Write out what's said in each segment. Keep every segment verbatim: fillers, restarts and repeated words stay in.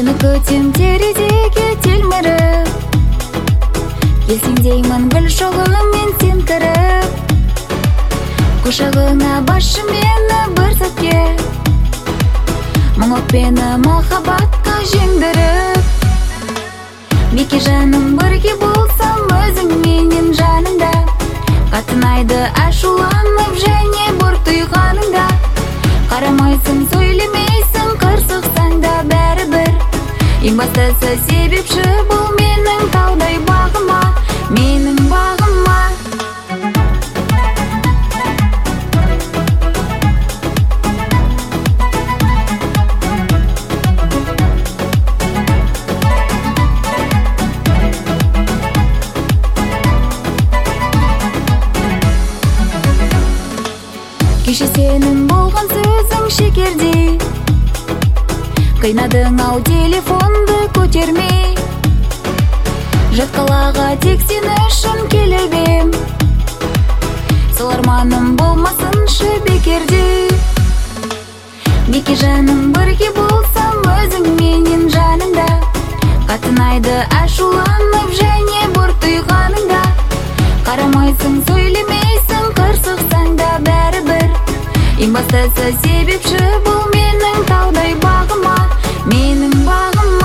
Сені күтем терезеге телміріп, келсең деймін гүл шоғымен сен кіріп, құшағыңа басшы мені бір сәтке, мың өкпені махаббатқа жеңдіріп. Беке жаным, бірге болсам өзің менен жаныңда, қатынайды ашуланып және бір тұйғаныңда. Қарамайсың, сөйлемейсің, қырсықсаң да бәрібір. Ең бастысы себепші бұл менің таудай бағыма, менің бағыма. Кеше сенің болған сөзің шекердей, қайнадың ау телефонды көтермей. Жат қалаға тек сен үшін келіп ем, сол арманым болмасыншы бекерде. Беке жаным, бірге болсам өзің менен жаныңда, қатынайды ашуланып және бір тұйғаныңда. Қарамайсың, сөйлемейсің, қырсықсаң да бәрібір. Ең бастысы себепші бұл менің таудай бағыма, менің бағыма.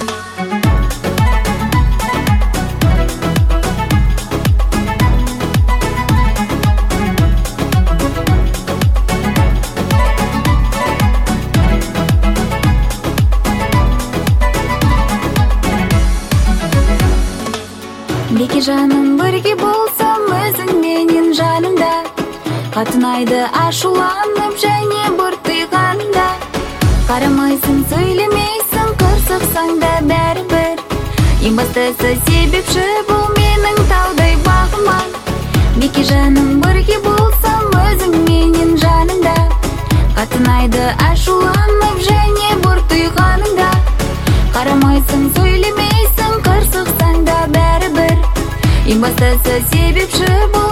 Беке жаным, бірге болсам өзің менен жаныңда, қатынайды ашуланып және бір тұйғанда. Қарамайсың, сөйлемейсің, қырсықсаң да бәрібір. Ең бастысы себепші бұл менің таудай бағыма. Беке жаным, бірге болсам өзің менен жаныңда, қатынайды ашуланып және бір тұйғаныңда. Қарамайсың, сөйлемейсің, қырсықсаң да бәрібір. Ең бастысы себепші бұл